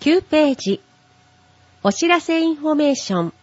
9ページ。お知らせインフォメーション。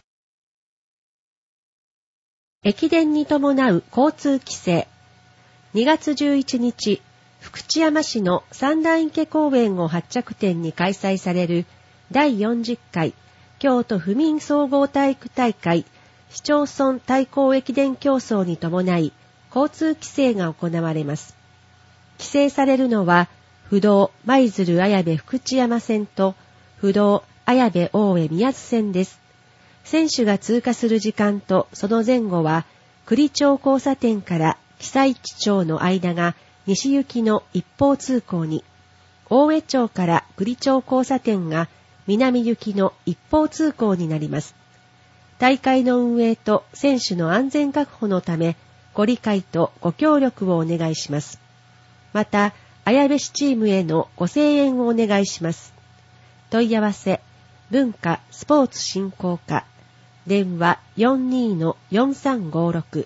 駅伝に伴う交通規制。2月11日、福知山市の三段池公園を発着点に開催される第40回京都府民総合体育大会市町村対抗駅伝競争に伴い交通規制が行われます。規制されるのは、府道舞鶴綾部福知山線と府道綾部大江宮津線です。選手が通過する時間とその前後は、栗町交差点から久市町の間が西行きの一方通行に、大江町から栗町交差点が南行きの一方通行になります。大会の運営と選手の安全確保のため、ご理解とご協力をお願いします。また、綾部市チームへのご声援をお願いします。問い合わせ、文化スポーツ振興課、電話 42-4356。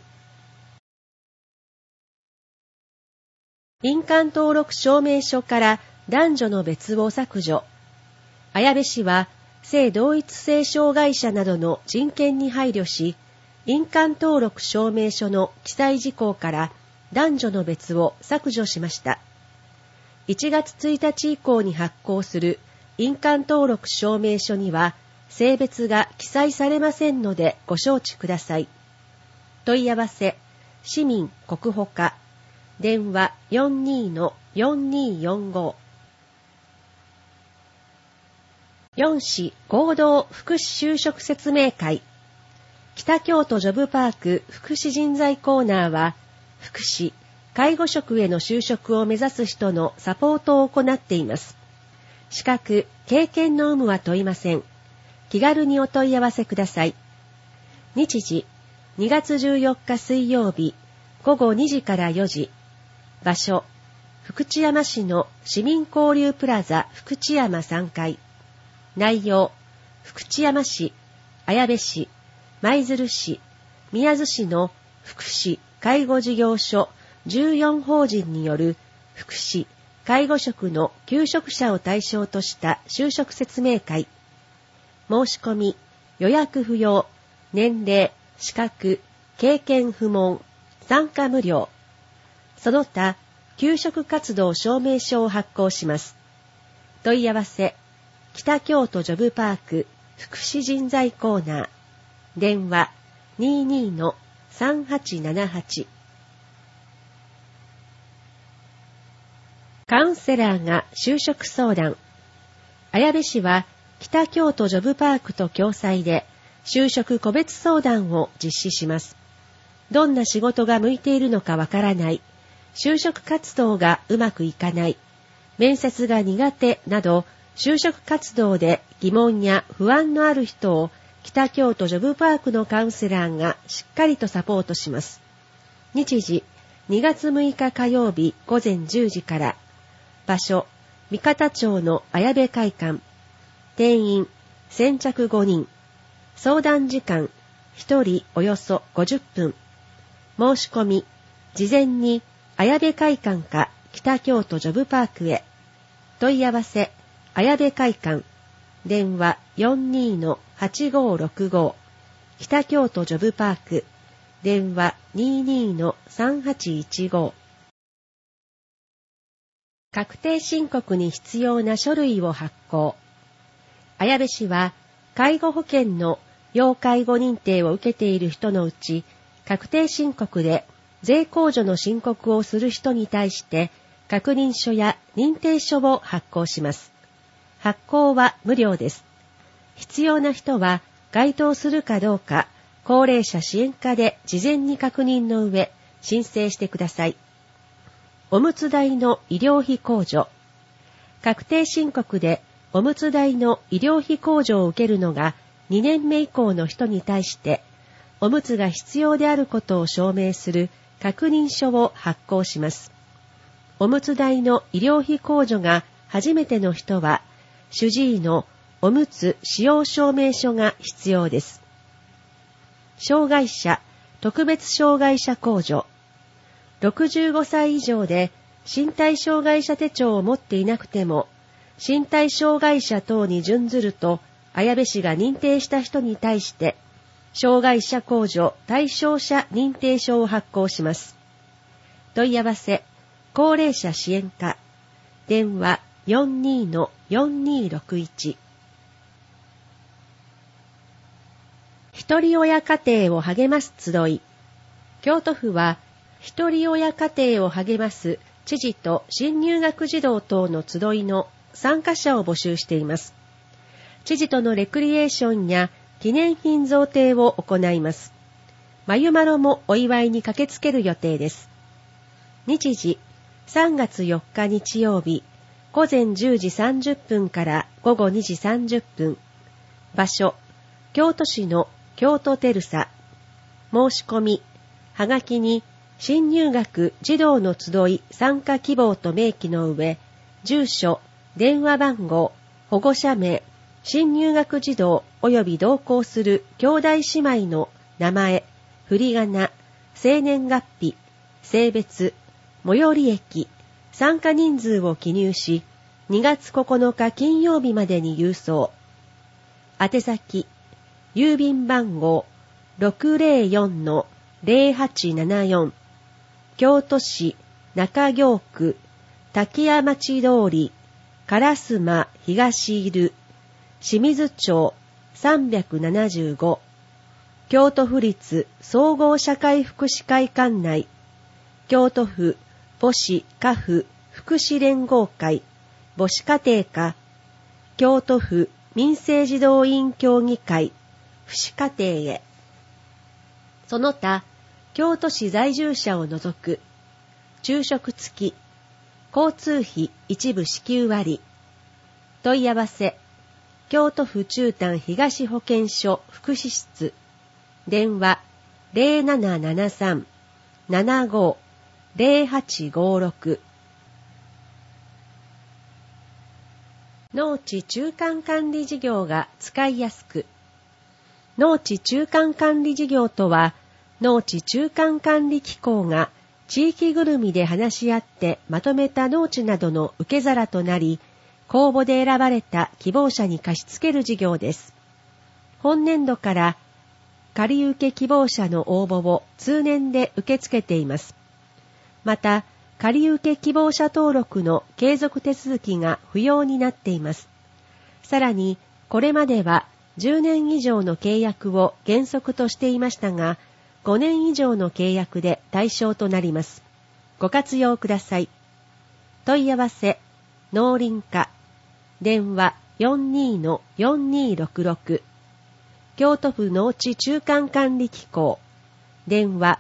印鑑登録証明書から男女の別を削除。綾部市は、性同一性障害者などの人権に配慮し、印鑑登録証明書の記載事項から男女の別を削除しました。1月1日以降に発行する印鑑登録証明書には性別が記載されませんのでご承知ください。問い合わせ、市民国保課、電話 42-4245。4市合同福祉就職説明会。北京都ジョブパーク福祉人材コーナーは、福祉、介護職への就職を目指す人のサポートを行っています。資格、経験の有無は問いません。気軽にお問い合わせください。日時、2月14日水曜日、午後2時から4時。場所、福知山市の市民交流プラザ福知山3階。内容、福知山市、綾部市、舞鶴市、宮津市の福祉・介護事業所14法人による福祉・介護職の求職者を対象とした就職説明会。申し込み、予約不要、年齢、資格、経験不問、参加無料。その他、求職活動証明書を発行します。問い合わせ、北京都ジョブパーク福祉人材コーナー。電話 22-3878。カウンセラーが就職相談。綾部市は北京都ジョブパークと共催で就職個別相談を実施します。どんな仕事が向いているのかわからない、就職活動がうまくいかない、面接が苦手など、就職活動で疑問や不安のある人を北京都ジョブパークのカウンセラーがしっかりとサポートします。日時、2月6日火曜日午前10時から。場所、三方町の綾部会館。定員、先着5人。相談時間、1人およそ50分。申し込み、事前に綾部会館か北京都ジョブパークへ。問い合わせ、綾部会館。電話 42-8565。北京都ジョブパーク。電話 22-3815。確定申告に必要な書類を発行。綾部市は、介護保険の要介護認定を受けている人のうち、確定申告で税控除の申告をする人に対して、確認書や認定書を発行します。発行は無料です。必要な人は該当するかどうか高齢者支援課で事前に確認の上申請してください。おむつ代の医療費控除。確定申告でおむつ代の医療費控除を受けるのが2年目以降の人に対しておむつが必要であることを証明する確認書を発行します。おむつ代の医療費控除が初めての人は主治医のおむつ使用証明書が必要です。障害者、特別障害者控除。65歳以上で身体障害者手帳を持っていなくても、 身体障害者等に準ずると、綾部市が認定した人に対して、障害者控除対象者認定書を発行します。問い合わせ、高齢者支援課、電話 42-4261。ひとり親家庭を励ます集い。京都府は、ひとり親家庭を励ます知事と新入学児童等の集いの参加者を募集しています。知事とのレクリエーションや記念品贈呈を行います。まゆまろもお祝いに駆けつける予定です。日時、3月4日日曜日、午前10時30分から午後2時30分。場所、京都市の京都テルサ。申し込み、はがきに新入学児童の集い参加希望と明記の上、住所、電話番号、保護者名、新入学児童及び同行する兄弟姉妹の名前、振り仮名、生年月日、性別、最寄り駅、参加人数を記入し、2月9日金曜日までに郵送。宛先、郵便番号 604-0874、京都市中京区滝屋町通り烏丸東入清水町375、京都府立総合社会福祉会館内、京都府母子家父福祉連合会母子家庭課、京都府民生児童委員協議会父子家庭へ。その他、京都市在住者を除く、昼食付き、交通費一部支給割。問い合わせ、京都府中丹東保健所福祉室、電話 0773-75-0856。農地中間管理事業が使いやすく。農地中間管理事業とは、農地中間管理機構が地域ぐるみで話し合ってまとめた農地などの受け皿となり、公募で選ばれた希望者に貸し付ける事業です。本年度から借受希望者の応募を通年で受け付けています。また、借受希望者登録の継続手続きが不要になっています。さらに、これまでは10年以上の契約を原則としていましたが、5年以上の契約で対象となります。ご活用ください。問い合わせ、農林課、電話 42-4266、京都府農地中間管理機構、電話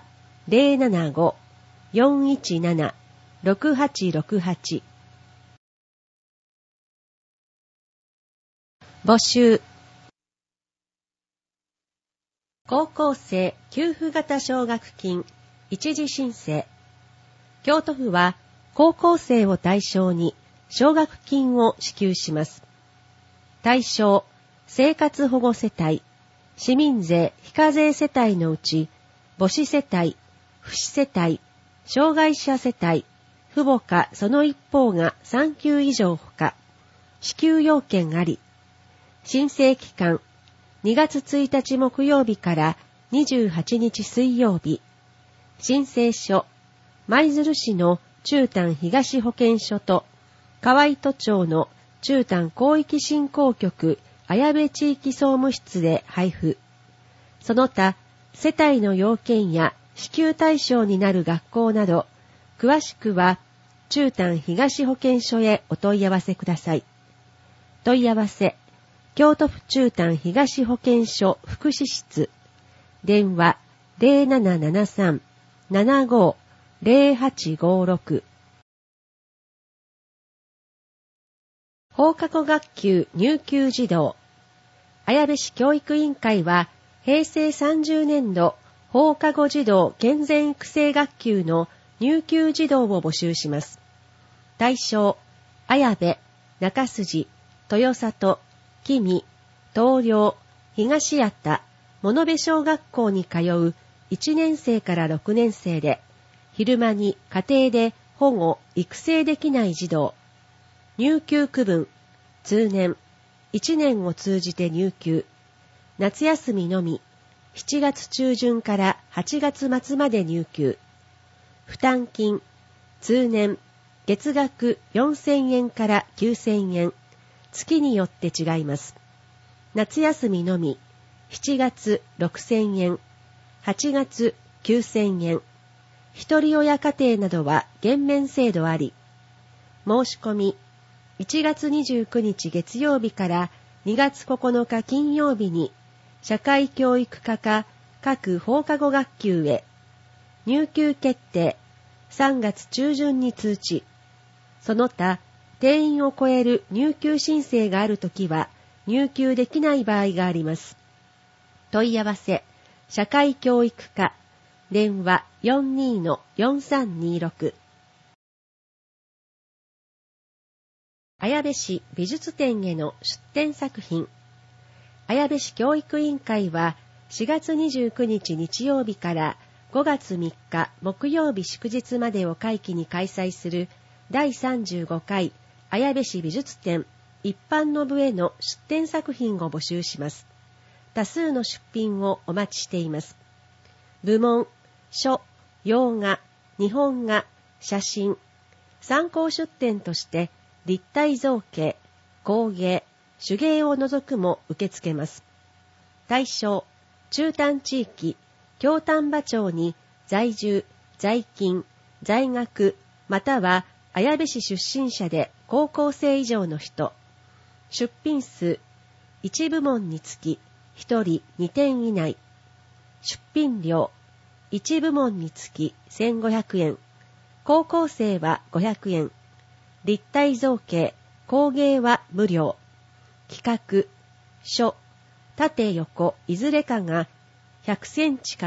075-417-6868。募集。高校生給付型奨学金一時申請。京都府は高校生を対象に奨学金を支給します。対象、生活保護世帯、市民税非課税世帯のうち、母子世帯、父子世帯、障害者世帯、父母かその一方が3級以上ほか、支給要件あり、申請期間、2月1日木曜日から28日水曜日。申請書、舞鶴市の中丹東保健所と、河合都庁の中丹広域振興局綾部地域総務室で配布。その他、世帯の要件や支給対象になる学校など、詳しくは中丹東保健所へお問い合わせください。問い合わせ、京都府中丹東保健所福祉室、電話 0773-75-0856。放課後学級入級児童。綾部市教育委員会は、平成30年度放課後児童健全育成学級の入級児童を募集します。対象、綾部、中筋、豊里、紀美、東陵、東八田、物部小学校に通う1年生から6年生で、昼間に家庭で保護・育成できない児童。入級区分、 通年、1年を通じて入給。夏休みのみ、7月中旬から8月末まで入給。負担金、通年、月額4000円から9000円、月によって違います。夏休みのみ、7月6000円、8月9000円、一人親家庭などは減免制度あり、申し込み、1月29日月曜日から2月9日金曜日に、社会教育課か各放課後学級へ、入給決定、3月中旬に通知。その他、定員を超える入給申請があるときは、入給できない場合があります。問い合わせ、社会教育課、電話 42-4326。綾部市美術展への出展作品。綾部市教育委員会は4月29日日曜日から5月3日木曜日祝日までを会期に開催する第35回綾部市美術展一般の部への出展作品を募集します。多数の出品をお待ちしています。部門、書、洋画、日本画、写真、参考出展として立体造形、工芸、手芸を除くも受け付けます。対象、中丹地域、京丹波町に在住、在勤、在学、または綾部市出身者で高校生以上の人。出品数、1部門につき1人2点以内。出品料、1部門につき1500円。高校生は500円。立体造形、工芸は無料。企画、書、縦横いずれかが100センチ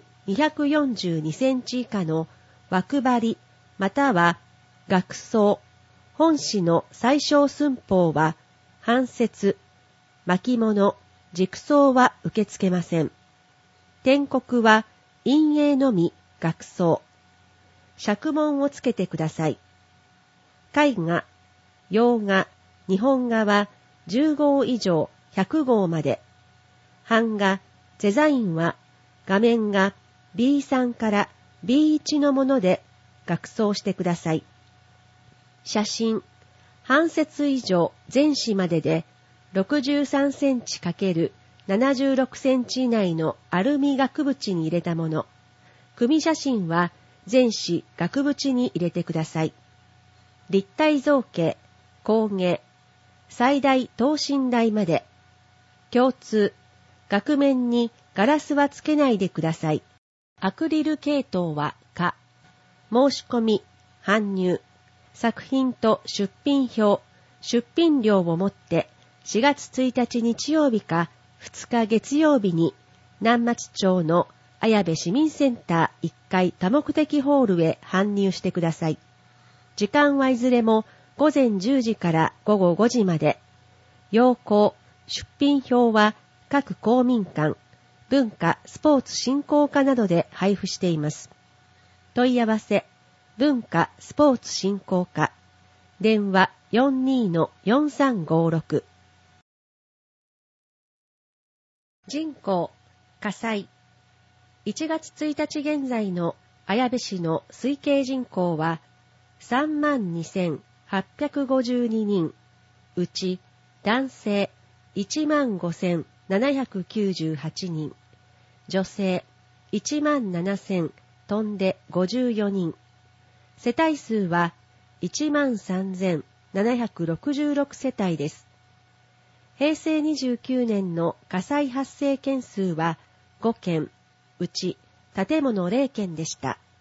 ×242センチ以下の枠張りまたは額装、本紙の最小寸法は半節、巻物、軸装は受け付けません。篆刻は陰影のみ額装。釈文をつけてください。絵画、洋画、日本画は10号以上100号まで。版画、デザインは画面が B3 から B1 のもので額装してください。写真、半節以上全紙までで63センチ×76センチ以内のアルミ額縁に入れたもの。組写真は全紙額縁に入れてください。立体造形、工芸、最大等身大まで。共通、額面にガラスはつけないでください。アクリル系統は可。申し込み、搬入、作品と出品表、出品料をもって4月1日日曜日か2日月曜日に南松町の綾部市民センター1階多目的ホールへ搬入してください。時間はいずれも午前10時から午後5時まで。要項、出品表は各公民館、文化・スポーツ振興課などで配布しています。問い合わせ、文化・スポーツ振興課、電話 42-4356。人口、火災。1月1日現在の綾部市の推計人口は 32,852 人、うち男性 15,798 人、女性 17,000 飛んで54人、世帯数は 13,766 世帯です。平成29年の火災発生件数は5件、うち建物0件でした。